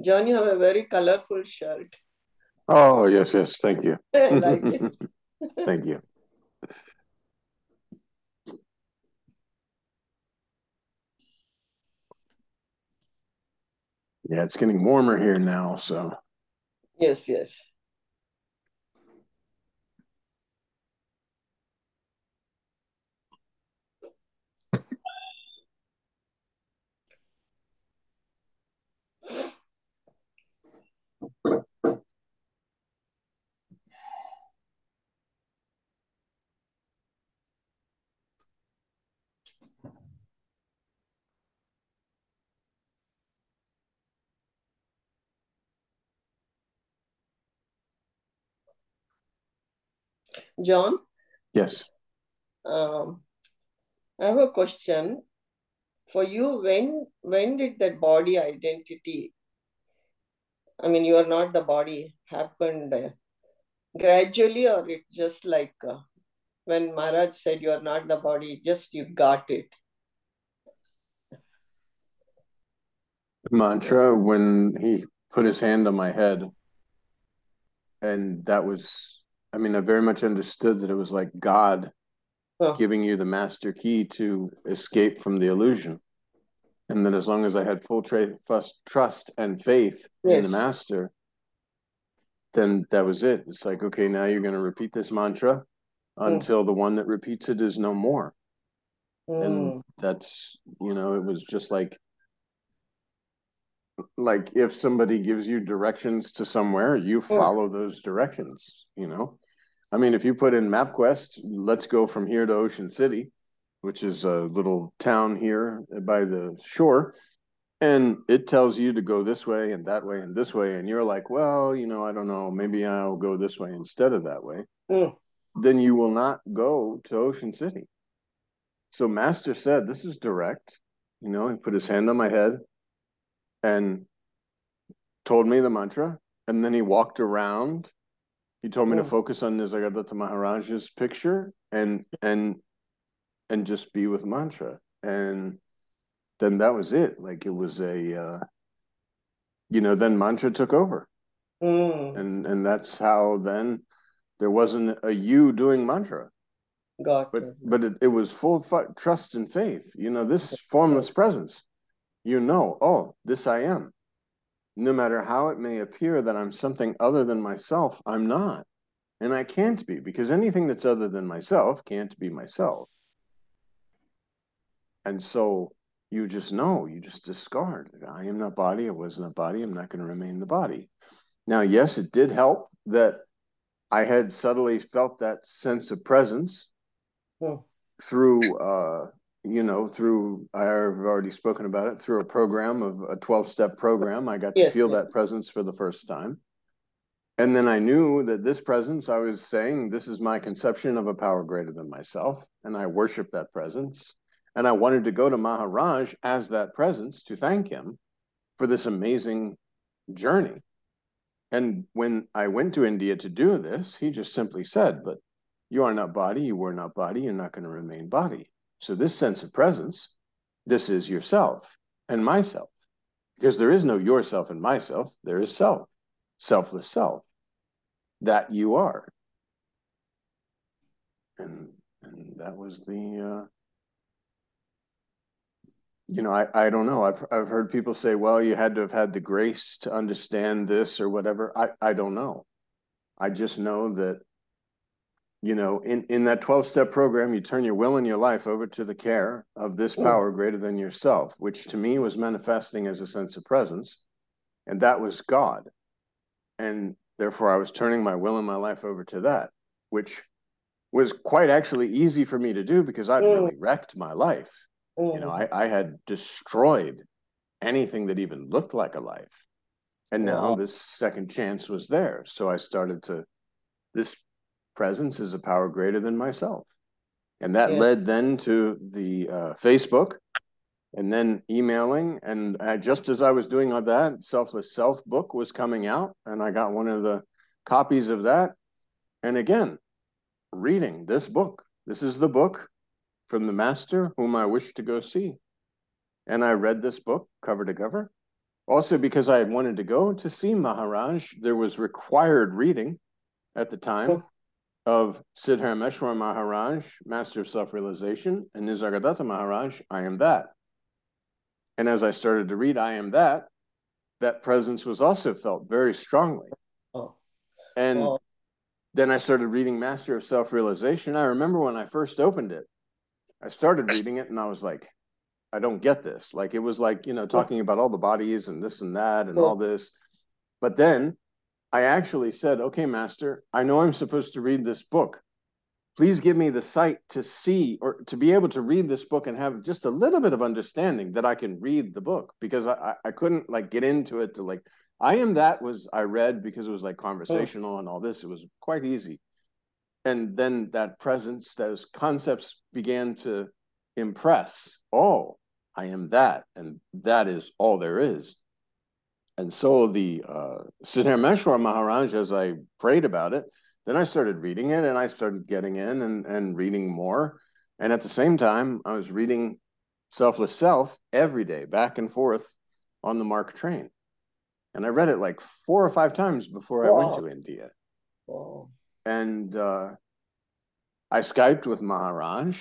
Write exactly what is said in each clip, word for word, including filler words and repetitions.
John, you have a very colorful shirt. Oh, yes, yes. Thank you. I like it. Thank you. Yeah, it's getting warmer here now, so. Yes, yes. John, Yes. um, I have a question for you. When when did that body identity, I mean, you are not the body, happened uh, gradually, or it just like uh, when Maharaj said you are not the body, just you got it? Mantra, when he put his hand on my head, and that was, I mean, I very much understood that it was like God Oh, giving you the master key to escape from the illusion. And that as long as I had full tra- trust and faith in the yes. master, then that was it. It's like, okay, now you're going to repeat this mantra Mm, until the one that repeats it is no more. And mm, that's, you know, it was just like, like if somebody gives you directions to somewhere, you mm, follow those directions, you know? I mean, if you put in MapQuest, let's go from here to Ocean City, which is a little town here by the shore, and it tells you to go this way and that way and this way, and you're like, well, you know, I don't know, maybe I'll go this way instead of that way, mm, then you will not go to Ocean City. So Master said, this is direct. You know, he put his hand on my head and told me the mantra, and then he walked around. He told me to mm, focus on Nisargadatta Maharaj's picture and and and just be with mantra. And then that was it. Like it was a uh, you know, then mantra took over. mm. And and that's how then there wasn't a you doing mantra. Got But it. but it, it was full of trust and faith. You know, this formless Yes. presence. You know, oh, this I am. No matter how it may appear that I'm something other than myself, I'm not. And I can't be, because anything that's other than myself can't be myself. And so you just know, you just discard. I am not body, I was not body, I'm not going to remain the body. Now, yes, it did help that I had subtly felt that sense of presence Mm. through, uh, you know, through, I've already spoken about it, through a program of a twelve step program. I got to Yes, feel that yes. presence for the first time. And then I knew that this presence, I was saying, this is my conception of a power greater than myself. And I worship that presence. And I wanted to go to Maharaj as that presence to thank him for this amazing journey. And when I went to India to do this, he just simply said, but you are not body, you were not body, you're not going to remain body. So this sense of presence, this is yourself and myself. Because there is no yourself and myself, there is self, selfless self, that you are. And and that was the uh, you know, I, I don't know. I've I've heard people say, well, you had to have had the grace to understand this or whatever. I, I don't know. I just know that, you know, in, in that twelve step program, you turn your will and your life over to the care of this Mm, power greater than yourself, which to me was manifesting as a sense of presence. And that was God. And therefore I was turning my will and my life over to that, which was quite actually easy for me to do because I'd mm, really wrecked my life. You know, mm. I, I had destroyed anything that even looked like a life. And now Wow. this second chance was there. So I started to, this presence is a power greater than myself. And that Yes. led then to the uh, Facebook and then emailing. And I, just as I was doing all that, Selfless Self book was coming out. And I got one of the copies of that. And again, reading this book. This is the book from the master whom I wish to go see. And I read this book cover to cover. Also, because I had wanted to go to see Maharaj, there was required reading at the time of Siddharameshwar Maharaj, Master of Self-Realization, and Nisargadatta Maharaj, I Am That. And as I started to read I Am That, that presence was also felt very strongly. Oh. And Oh. then I started reading Master of Self-Realization. I remember when I first opened it, I started reading it and I was like, I don't get this. Like, it was like, you know, talking about all the bodies and this and that and all this. But then I actually said, okay, Master, I know I'm supposed to read this book. Please give me the sight to see or to be able to read this book and have just a little bit of understanding that I can read the book, because I, I couldn't like get into it to like, I Am That was, I read because it was like conversational and all this. It was quite easy. And then that presence, those concepts began to impress. Oh, I am that. And that is all there is. And so the uh, Siddharameshwar Maharaj, as I prayed about it, then I started reading it and I started getting in and, and reading more. And at the same time, I was reading Selfless Self every day, back and forth on the MARC train. And I read it like four or five times before I went Wow. to India. Wow. And uh, I Skyped with Maharaj.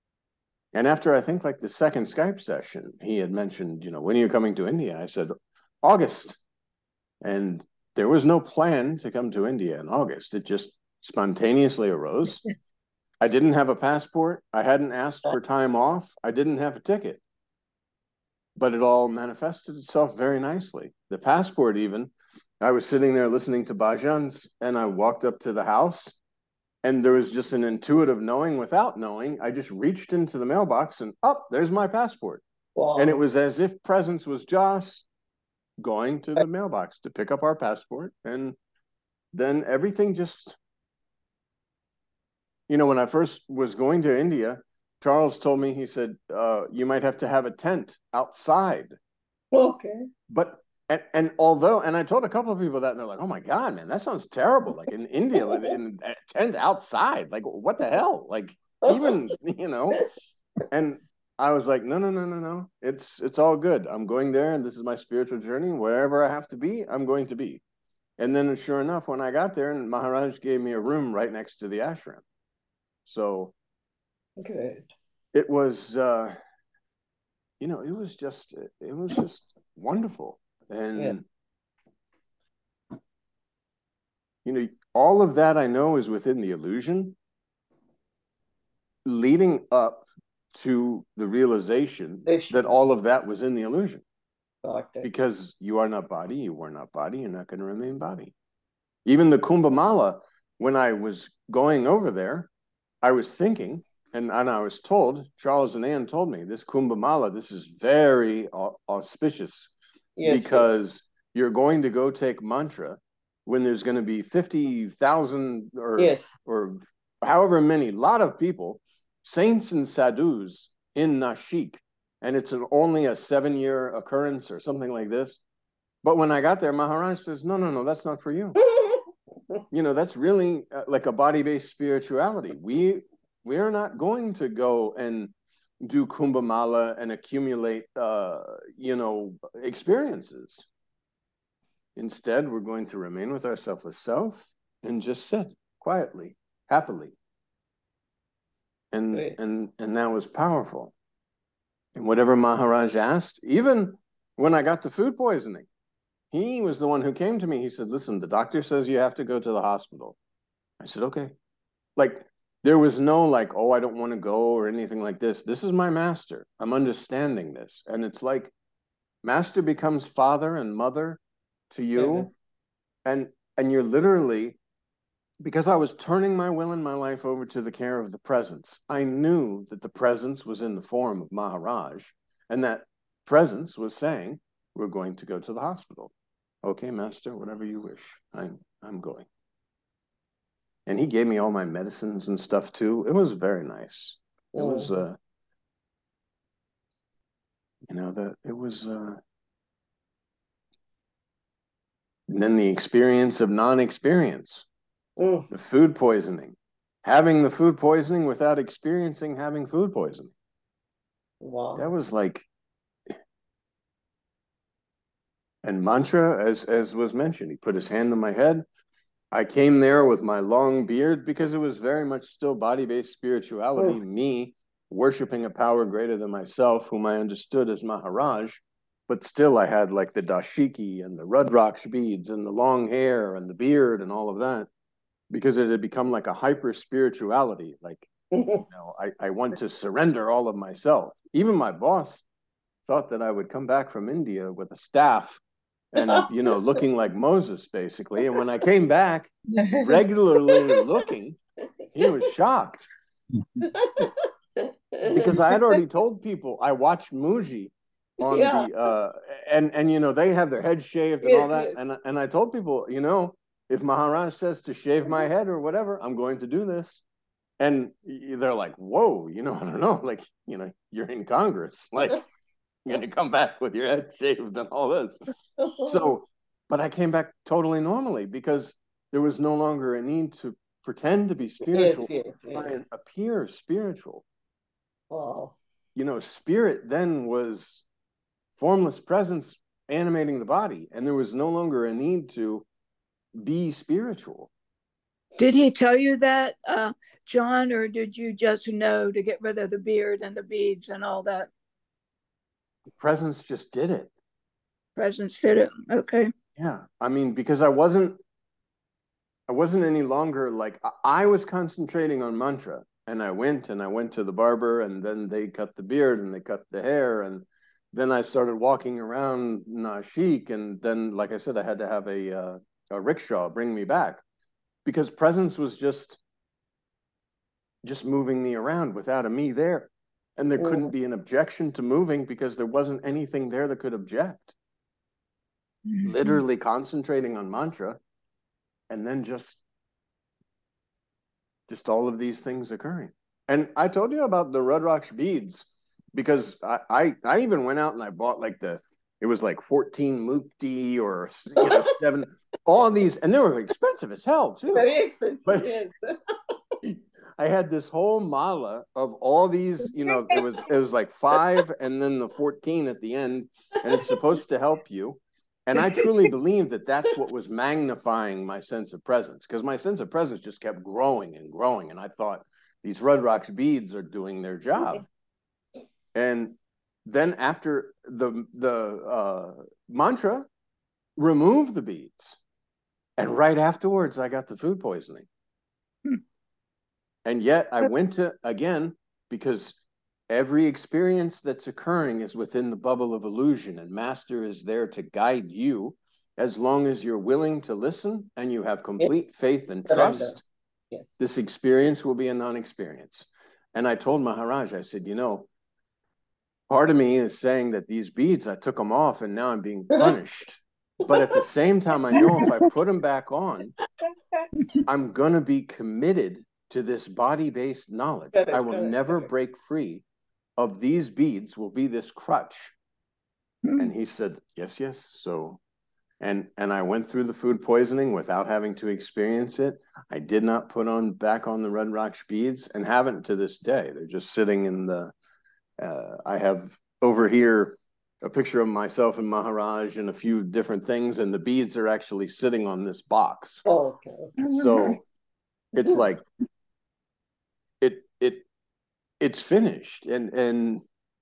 And after I think like the second Skype session, he had mentioned, you know, when are you coming to India? I said, August. And there was no plan to come to India in August. It just spontaneously arose. I didn't have a passport. I hadn't asked for time off. I didn't have a ticket. But it all manifested itself very nicely. The passport, even, I was sitting there listening to bhajans and I walked up to the house and there was just an intuitive knowing without knowing. I just reached into the mailbox and up, oh, there's my passport. Wow. And it was as if presence was just going to the mailbox to pick up our passport. And then everything just, you know, when I first was going to India, Charles told me, he said, uh, you might have to have a tent outside. Okay. But, and, and although, and I told a couple of people that, and they're like, oh my God, man, that sounds terrible. Like in India, in a tent outside, like what the hell? Like even, you know, and I was like, no, no, no, no, no. It's, it's all good. I'm going there and this is my spiritual journey. Wherever I have to be, I'm going to be. And then sure enough, when I got there, and Maharaj gave me a room right next to the ashram. So Great. it was, uh, you know, it was just, it was just wonderful. And, Yeah. you know, all of that I know is within the illusion, leading up to the realization that all of that was in the illusion. Because you are not body, you were not body, you're not going to remain body. Even the Kumbh Mala, when I was going over there, I was thinking, and, and I was told, Charles and Ann told me, this Kumbh Mala, this is very auspicious, yes, because yes. You're going to go take mantra when there's going to be fifty thousand or, yes. or however many, a lot of people, saints and sadhus in Nashik, and it's an, only a seven-year occurrence or something like this. But when I got there, Maharaj says, no, no, no, that's not for you. You know, that's really uh, like a body-based spirituality. We we are not going to go and do Kumbh Mala and accumulate, uh, you know, experiences. Instead, we're going to remain with our selfless self and just sit quietly, happily. And right. and and that was powerful. And whatever Maharaj asked, even when I got the food poisoning, he was the one who came to me. He said, listen, the doctor says you have to go to the hospital. I said, okay. Like, there was no like, oh, I don't want to go or anything like this. This is my master. I'm understanding this. And it's like master becomes father and mother to you. Mm-hmm. And and you're literally, because I was turning my will and my life over to the care of the presence, I knew that the presence was in the form of Maharaj. And that presence was saying, we're going to go to the hospital. Okay, master, whatever you wish. I'm I'm going. And he gave me all my medicines and stuff too. It was very nice. It mm-hmm. was uh you know that it was uh and then the experience of non-experience. Mm. The food poisoning. Having the food poisoning without experiencing having food poisoning. Wow. That was like, And mantra, as as was mentioned, he put his hand on my head. I came there with my long beard because it was very much still body-based spirituality, Mm. me worshiping a power greater than myself, whom I understood as Maharaj. But still, I had like the dashiki and the Rudraksh beads and the long hair and the beard and all of that, because it had become like a hyper spirituality. Like, you know, I, I want to surrender all of myself. Even my boss thought that I would come back from India with a staff and, you know, looking like Moses, basically. And when I came back, regularly looking, he was shocked because I had already told people I watched Muji on Yeah. the uh and and you know they have their head shaved and all Yes, that, yes. and and I told people, you know, if Maharaj says to shave my head or whatever, I'm going to do this. And they're like, whoa, you know, I don't know, like, you know, you're in Congress, like, you're gonna come back with your head shaved and all this. So, but I came back totally normally because there was no longer a need to pretend to be spiritual, Yes, yes, try yes. and appear spiritual. Wow. You know, spirit then was formless presence animating the body, and there was no longer a need to be spiritual. Did he tell you that, uh, John, or did you just know to get rid of the beard and the beads and all that? Presence just did it. Presence did it. Okay. Yeah, I mean, because I wasn't, I wasn't any longer like I was concentrating on mantra, and I went and I went to the barber, and then they cut the beard and they cut the hair, and then I started walking around Nashik, and then, like I said, I had to have a uh, a rickshaw bring me back because presence was just just moving me around without a me there. And there couldn't Mm. be an objection to moving because there wasn't anything there that could object. Mm-hmm. Literally concentrating on mantra and then just just all of these things occurring. And I told you about the Rudraksh beads because I, I I even went out and I bought like the it was like fourteen mukti or you know seven all these, and they were expensive as hell too. Very expensive, But yes. I had this whole mala of all these, you know, it was it was like five and then the fourteen at the end, and it's supposed to help you. And I truly believe that that's what was magnifying my sense of presence, because my sense of presence just kept growing and growing. And I thought these Rudraksh beads are doing their job. And then after the the uh, mantra, remove the beads. And right afterwards, I got the food poisoning. And yet I went to, again, because every experience that's occurring is within the bubble of illusion, and Master is there to guide you as long as you're willing to listen and you have complete yes. faith and trust. Yes. This experience will be a non-experience. And I told Maharaj, I said, you know, part of me is saying that these beads, I took them off and now I'm being punished. But at the same time, I know if I put them back on, I'm going to be committed to this body-based knowledge. Correct, I will correct, never correct. break free of these beads will be this crutch. Mm. And he said, yes, yes. So, and and I went through the food poisoning without having to experience it. I did not put on back on the Rudraksh beads and haven't to this day. They're just sitting in the, uh, I have over here a picture of myself and Maharaj and a few different things, and the beads are actually sitting on this box. Oh, okay. So it's like, it it it's finished, and and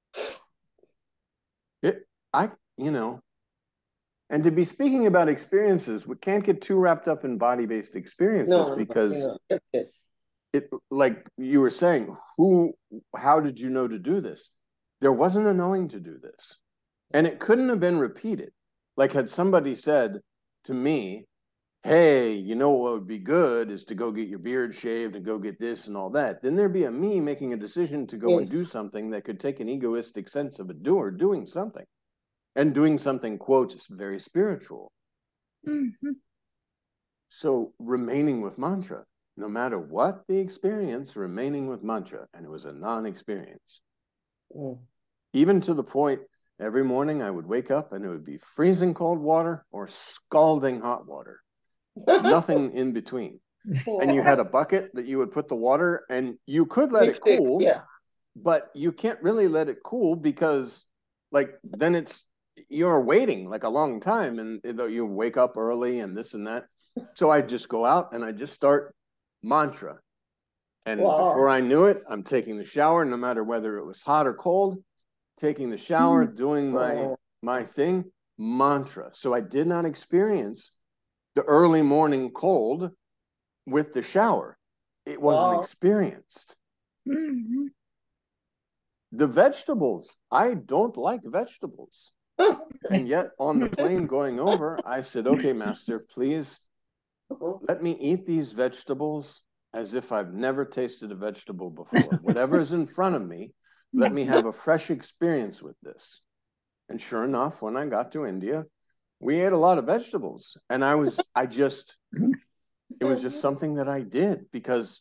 it I you know and to be speaking about experiences, we can't get too wrapped up in body-based experiences. No, because you know, yes. it like you were saying, who how did you know to do this? There wasn't a knowing to do this, and it couldn't have been repeated. Like, had somebody said to me, hey, you know what would be good is to go get your beard shaved and go get this and all that, then there'd be a me making a decision to go yes. and do something that could take an egoistic sense of a doer doing something, and doing something, quote, very spiritual. Mm-hmm. So remaining with mantra, no matter what the experience, remaining with mantra, and it was a non-experience. Mm. Even to the point, every morning I would wake up and it would be freezing cold water or scalding hot water. Nothing in between. Yeah. And you had a bucket that you would put the water, and you could let Mixed it cool, it, yeah. but you can't really let it cool because, like, then it's you're waiting like a long time, and you wake up early and this and that. So I just go out and I just start mantra. And Wow. before I knew it, I'm taking the shower, no matter whether it was hot or cold, taking the shower, doing my, Wow. my thing, mantra. So I did not experience the early morning cold with the shower. It wasn't Wow. experienced. Mm-hmm. The vegetables, I don't like vegetables. And yet on the plane going over, I said, okay, Master, please let me eat these vegetables as if I've never tasted a vegetable before. Whatever is in front of me, let me have a fresh experience with this. And sure enough, when I got to India, we ate a lot of vegetables. And I was, I just, it was just something that I did because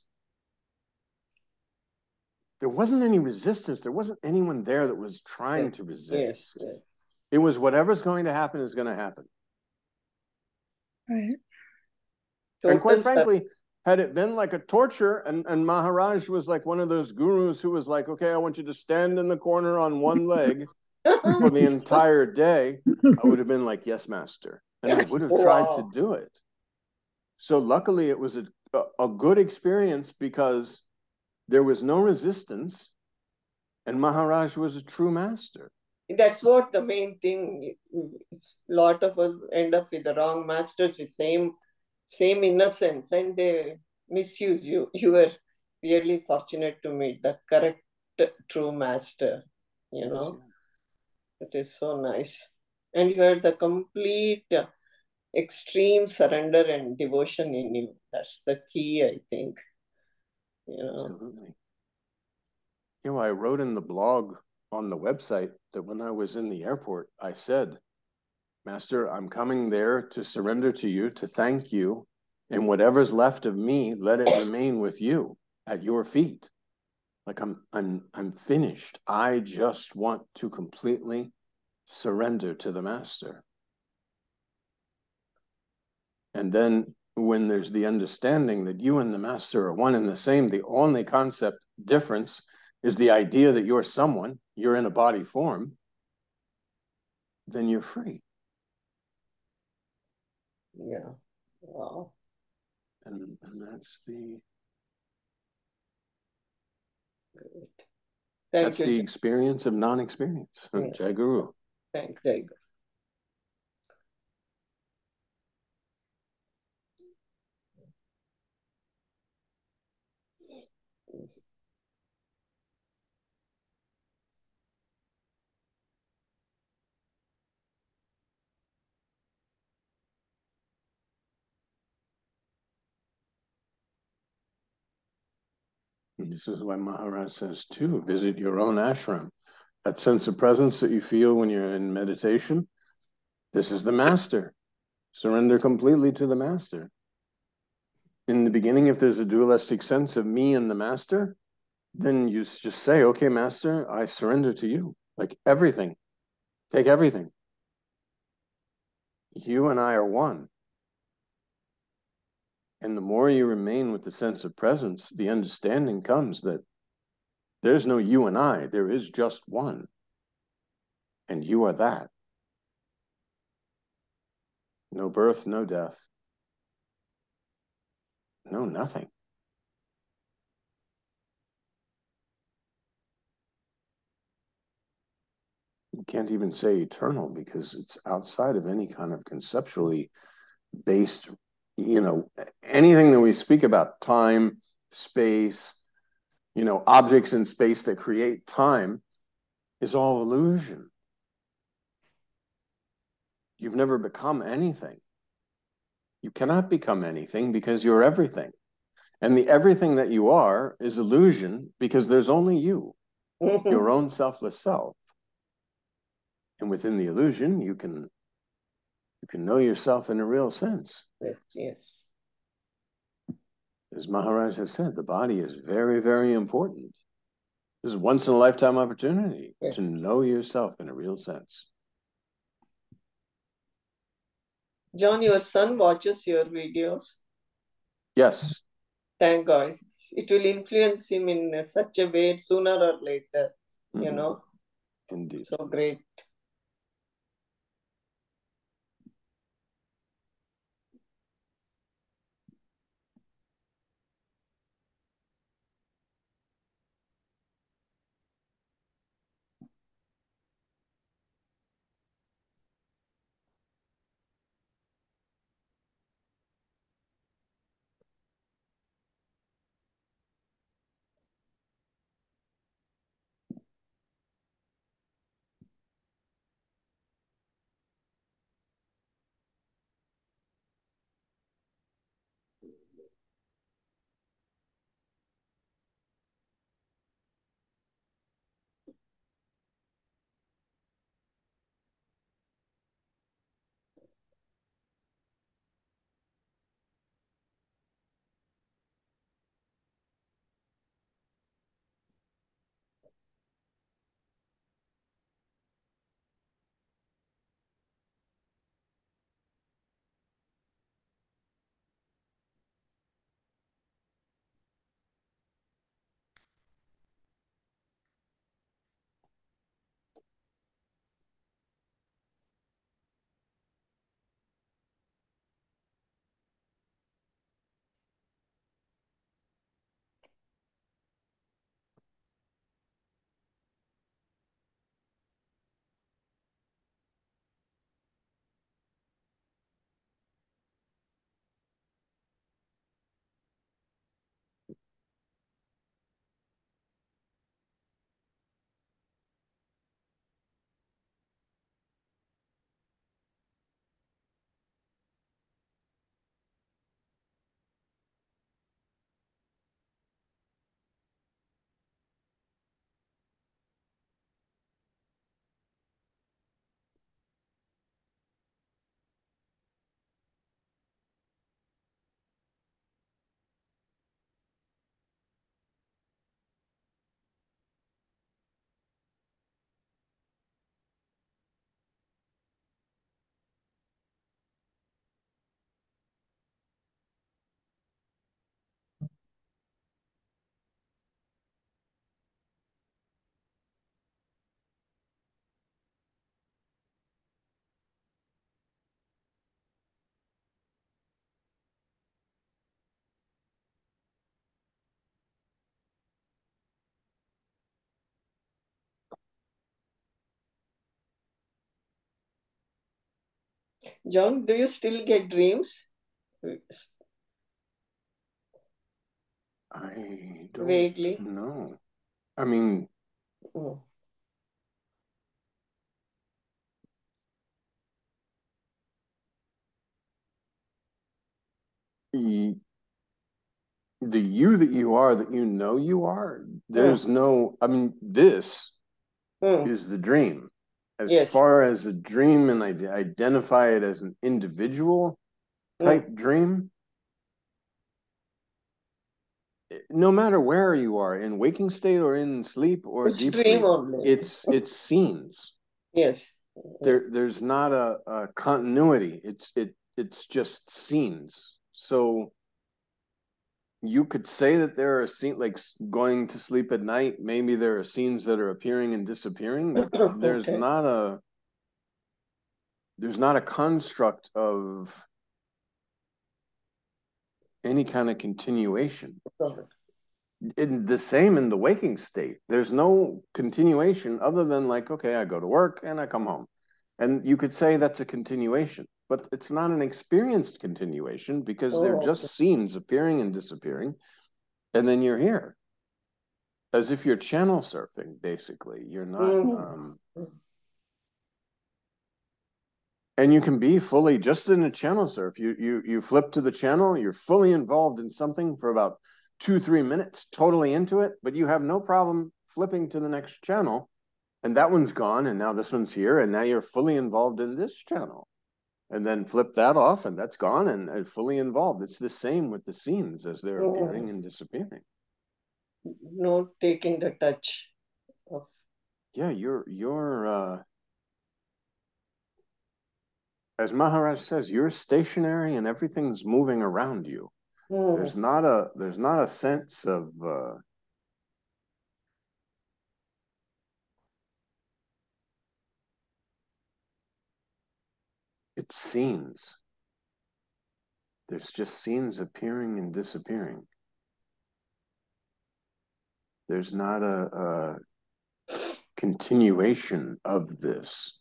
there wasn't any resistance. There wasn't anyone there that was trying Yes, to resist. yes, yes. It was whatever's going to happen is going to happen. Right. And quite Total frankly, had it been like a torture, and, and Maharaj was like one of those gurus who was like, okay, I want you to stand in the corner on one leg for the entire day, I would have been like, yes, master. And I would have tried Wow. to do it. So luckily it was a, a good experience because there was no resistance and Maharaj was a true master. That's what the main thing. A lot of us end up with the wrong masters with same same innocence, and they misuse you. You were really fortunate to meet the correct true master. You Yes, know, yes. it is so nice, and you had the complete extreme surrender and devotion in you. That's the key, I think. You know. Absolutely. You know, I wrote in the blog on the website that when I was in the airport, I said, Master, I'm coming there to surrender to you, to thank you, and whatever's left of me, let it remain with you at your feet. Like I'm, I'm, I'm finished. I just want to completely surrender to the Master. And then when there's the understanding that you and the Master are one and the same, the only concept difference is the idea that you're someone, you're in a body form, then you're free. Yeah. Wow. And, and that's the Great. Thank that's you. the experience of non-experience. Yes. Jai Guru. Thank you. This is why Maharaj says too, visit your own ashram. That sense of presence that you feel when you're in meditation, this is the master. Surrender completely to the master. In the beginning, if there's a dualistic sense of me and the master, then you just say, okay, master, I surrender to you. Like everything. Take everything. You and I are one. And the more you remain with the sense of presence, the understanding comes that there's no you and I, there is just one. And you are that. No birth, no death. No, nothing. You can't even say eternal because it's outside of any kind of conceptually based, you know, anything that we speak about, time, space, you know, objects in space that create time is all illusion. You've never become anything. You cannot become anything because you're everything. And the everything that you are is illusion because there's only you, your own selfless self. And within the illusion, you can you can know yourself in a real sense. Yes, yes. As Maharaj has said, the body is very, very important. This is once in a lifetime opportunity Yes. to know yourself in a real sense. John, your son watches your videos. Yes. Thank God. It will influence him in such a way sooner or later, you Mm-hmm. know. Indeed. So great. John, do you still get dreams? I don't Vaguely. know. I mean, Mm. y- the you that you are, that you know you are, there's Mm. no, I mean, this Mm. is the dream. As Yes. far as a dream, and I identify it as an individual type Mm. dream, no matter where you are, in waking state or in sleep or It's deep dream sleep, only. it's it's scenes. Yes. There there's not a, a continuity. It's it it's just scenes. So you could say that there are scenes, like going to sleep at night, maybe there are scenes that are appearing and disappearing, but there's Okay. not a there's not a construct of any kind of continuation. In the same in the waking state, there's no continuation other than, like, okay, I go to work and I come home, and you could say that's a continuation, but it's not an experienced continuation, because they're Oh, okay. just scenes appearing and disappearing, and then you're here, as if you're channel surfing. Basically, you're not Mm. um and you can be fully just in a channel surf. You you you flip to the channel, you're fully involved in something for about two, three minutes, totally into it, but you have no problem flipping to the next channel, and that one's gone, and now this one's here, and now you're fully involved in this channel. And then flip that off, and that's gone, and, and fully involved. It's the same with the scenes as they're appearing Mm. and disappearing. No taking the touch of. Yeah, you're you're uh as Maharaj says, you're stationary and everything's moving around you. Mm. There's not a there's not a sense of uh, it's scenes. There's just scenes appearing and disappearing. There's not a, a continuation of this.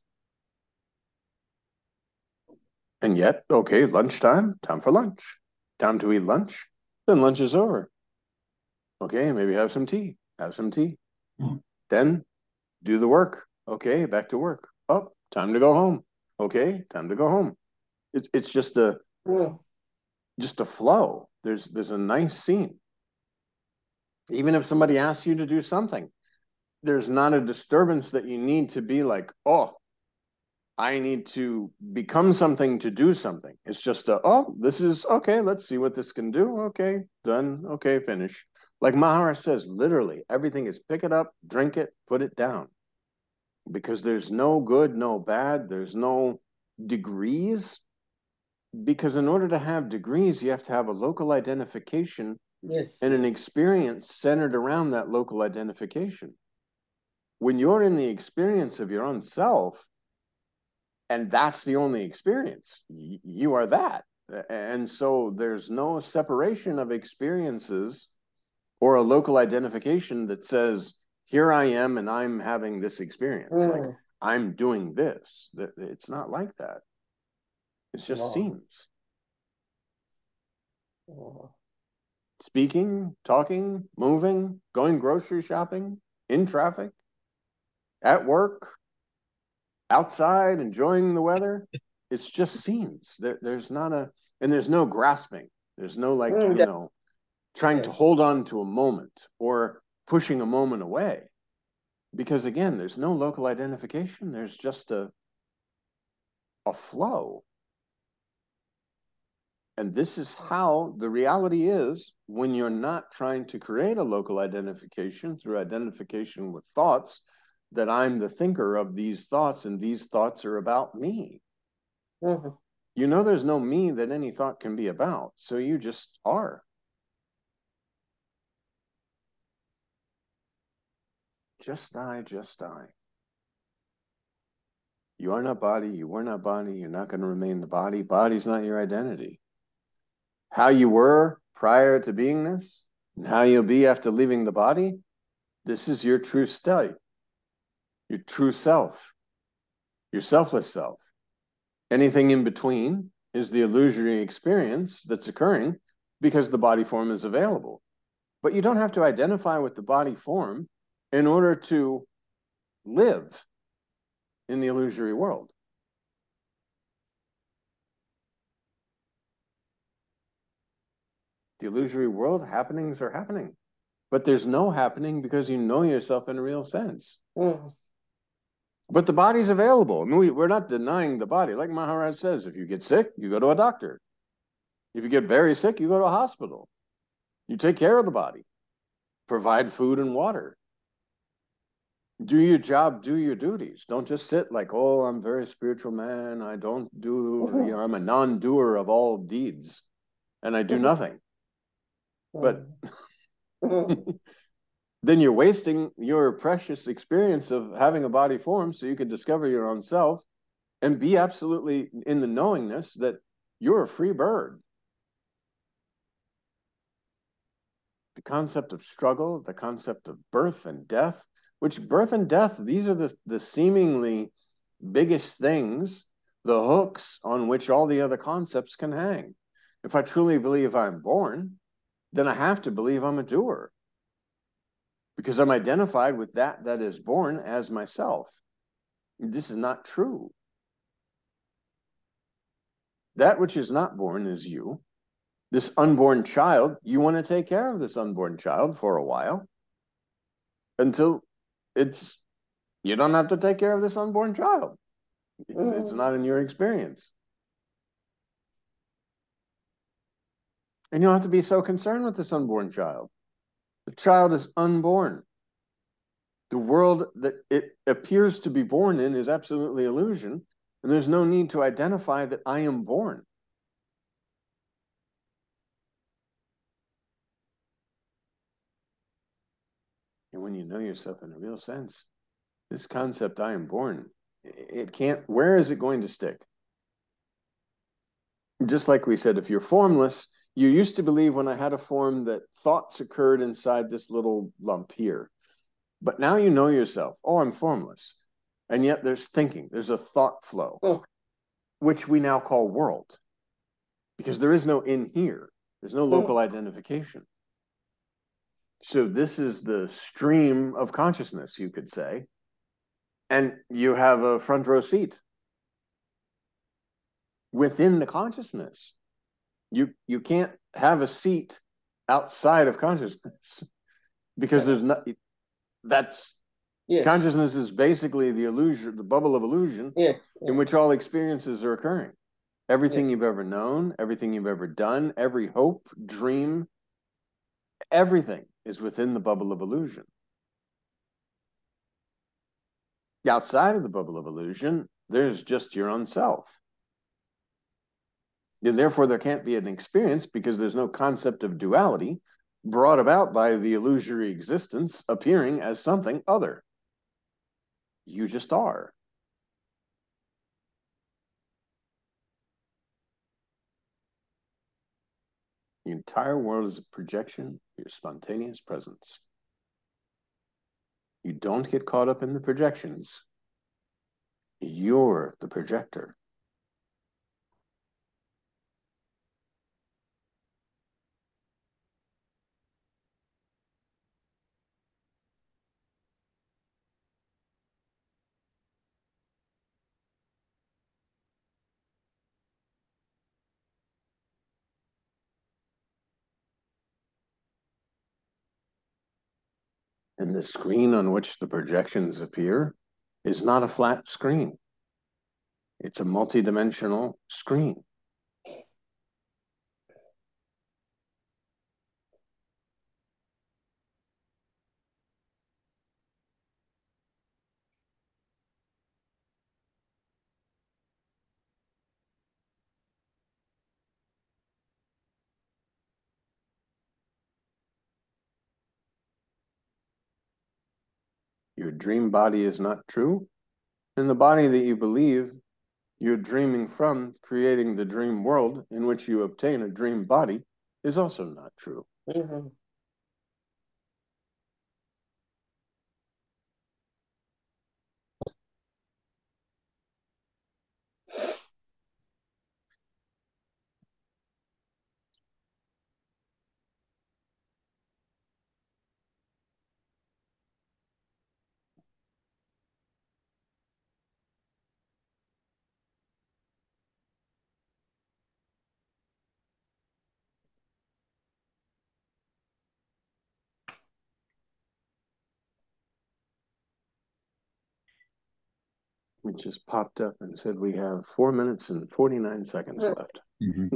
And yet, okay, lunchtime, time for lunch. Time to eat lunch. Then lunch is over. Okay, maybe have some tea. Have some tea. Mm. Then do the work. Okay, back to work. Oh, time to go home. Okay, time to go home. It's it's just a Mm. just a flow. There's there's a nice scene. Even if somebody asks you to do something, there's not a disturbance that you need to be like, oh, I need to become something to do something. It's just a, oh, this is okay. Let's see what this can do. Okay, done. Okay, finish. Like Maharaj says, literally, everything is pick it up, drink it, put it down. Because there's no good, no bad. There's no degrees. Because in order to have degrees, you have to have a local identification Yes. and an experience centered around that local identification. When you're in the experience of your own self, and that's the only experience, you are that. And so there's no separation of experiences or a local identification that says, here I am and I'm having this experience. Mm. Like, I'm doing this. It's not like that. It's just wow. Scenes. Wow. Speaking, talking, moving, going grocery shopping, in traffic, at work, outside, enjoying the weather. It's just scenes. There, there's not a, and there's no grasping. There's no, like, mm, you know, trying yes. to hold on to a moment or pushing a moment away. Because again, there's no local identification. There's just a, a flow. And this is how the reality is when you're not trying to create a local identification through identification with thoughts, that I'm the thinker of these thoughts and these thoughts are about me. Mm-hmm. You know, there's no me that any thought can be about. So you just are. Just I, just I. You are not body, you were not body, you're not going to remain the body. Body's not your identity. How you were prior to being this, and how you'll be after leaving the body, this is your true state, your true self, your selfless self. Anything in between is the illusory experience that's occurring because the body form is available. But you don't have to identify with the body form in order to live in the illusory world. The illusory world, happenings are happening, but there's no happening because you know yourself in a real sense. Mm. But the body's available. I mean, we, we're not denying the body. Like Maharaj says, if you get sick, you go to a doctor. If you get very sick, you go to a hospital. You take care of the body, provide food and water. Do your job, do your duties. Don't just sit like, oh, I'm a very spiritual man. I don't do, Mm-hmm. you know, I'm a non-doer of all deeds and I do Mm-hmm. nothing. But Mm-hmm. then you're wasting your precious experience of having a body form so you can discover your own self and be absolutely in the knowingness that you're a free bird. The concept of struggle, the concept of birth and death, which birth and death, these are the, the seemingly biggest things, the hooks on which all the other concepts can hang. If I truly believe I'm born, then I have to believe I'm a doer because I'm identified with that that is born as myself. This is not true. That which is not born is you. This unborn child, you want to take care of this unborn child for a while until it's, you don't have to take care of this unborn child. It's not in your experience. And you don't have to be so concerned with this unborn child. The child is unborn. The world that it appears to be born in is absolutely illusion, and there's no need to identify that I am born. And when you know yourself in a real sense, this concept, I am born, it can't, where is it going to stick? Just like we said, if you're formless, you used to believe when I had a form that thoughts occurred inside this little lump here. But now you know yourself. Oh, I'm formless. And yet there's thinking, there's a thought flow, Oh. which we now call world. Because there is no in here. There's no local Mm. identification. So this is the stream of consciousness, you could say. And you have a front row seat within the consciousness. You, you can't have a seat outside of consciousness because there's not, that's, yes. Consciousness is basically the illusion, the bubble of illusion Yes. Yes. in which all experiences are occurring. Everything Yes. you've ever known, everything you've ever done, every hope, dream, everything is within the bubble of illusion. Outside of the bubble of illusion, there's just your own self. And therefore, there can't be an experience because there's no concept of duality brought about by the illusory existence appearing as something other. You just are. The entire world is a projection of your spontaneous presence. You don't get caught up in the projections. You're the projector. And the screen on which the projections appear is not a flat screen. It's a multidimensional screen. Your dream body is not true, and the body that you believe you're dreaming from, creating the dream world in which you obtain a dream body, is also not true. Mm-hmm. It just popped up and said we have four minutes and forty-nine seconds left. Mm-hmm.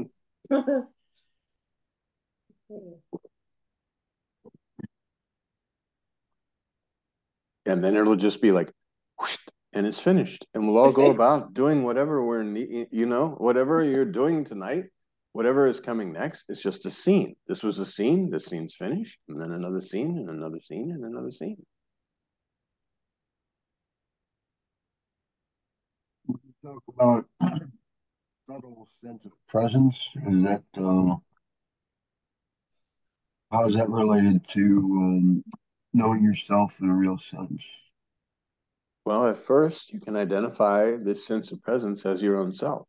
And then it'll just be like, whoosh, and it's finished. And we'll all go about doing whatever we're, you know, whatever you're doing tonight, whatever is coming next, it's just a scene. This was a scene, this scene's finished, and then another scene, and another scene, and another scene. Talk about subtle sense of presence. Is that uh, how is that related to um, knowing yourself in a real sense? Well, at first, you can identify this sense of presence as your own self.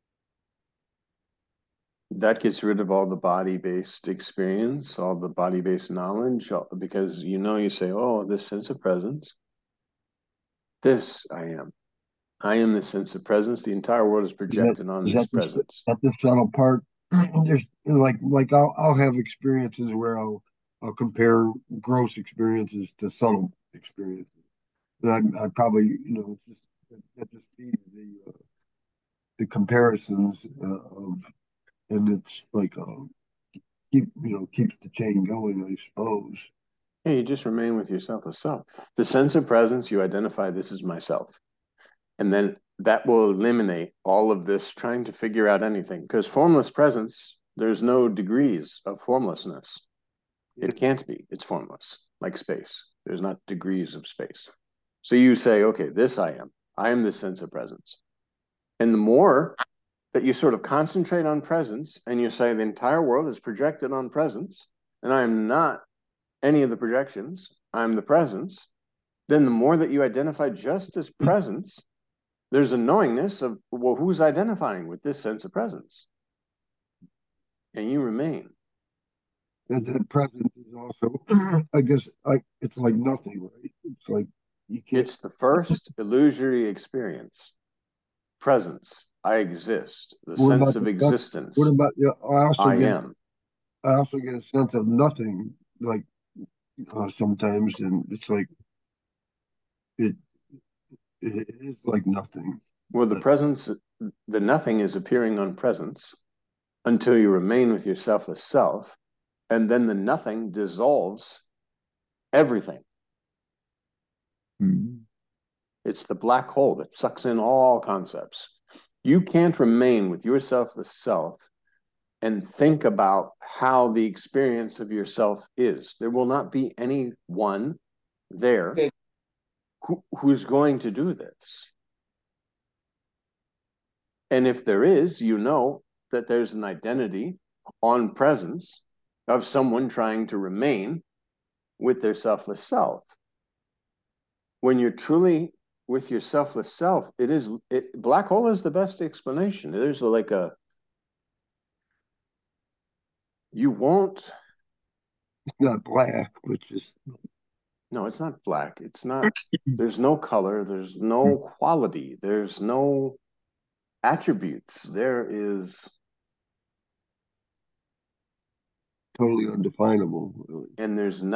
That gets rid of all the body-based experience, all the body-based knowledge, because you know, you say, oh, this sense of presence, this I am. I am the sense of presence. The entire world is projected Is that, on is this that the, presence. that the subtle part? There's like like I'll I'll have experiences where I'll I'll compare gross experiences to subtle experiences. And I, I probably you know it's just that just feeds the uh, the comparisons uh, of and it's like uh, keep you know keeps the chain going, I suppose. Yeah, you just remain with yourself as self. The sense of presence, you identify this is myself. And then that will eliminate all of this trying to figure out anything. Because formless presence, there's no degrees of formlessness. It can't be. It's formless, like space. There's not degrees of space. So you say, okay, this I am. I am this sense of presence. And the more that you sort of concentrate on presence and you say the entire world is projected on presence, and I am not any of the projections, I'm the presence, then the more that you identify just as presence, there's a knowingness of, well, who's identifying with this sense of presence? And you remain. And that presence is also, I guess, like it's like nothing, right? It's like you can't. It's the first illusory experience. Presence. I exist. The What sense about of the, existence. what about? Yeah, I also I get am. I also get a sense of nothing, like uh, sometimes, and it's like it, it it is like nothing. Well, the presence, the nothing is appearing on presence until you remain with your selfless self, and then the nothing dissolves everything. Mm-hmm. It's the black hole that sucks in all concepts. You can't remain with your selfless self and think about how the experience of yourself is. There will not be anyone there who, who's going to do this. And if there is, you know that there's an identity on presence of someone trying to remain with their selfless self. When you're truly with your selfless self, it is it, black hole is the best explanation. There's like a you won't. It's not black, but just No, it's not black. It's not. There's no color. There's no quality. There's no attributes. There is, totally undefinable. Really. and there's nothing.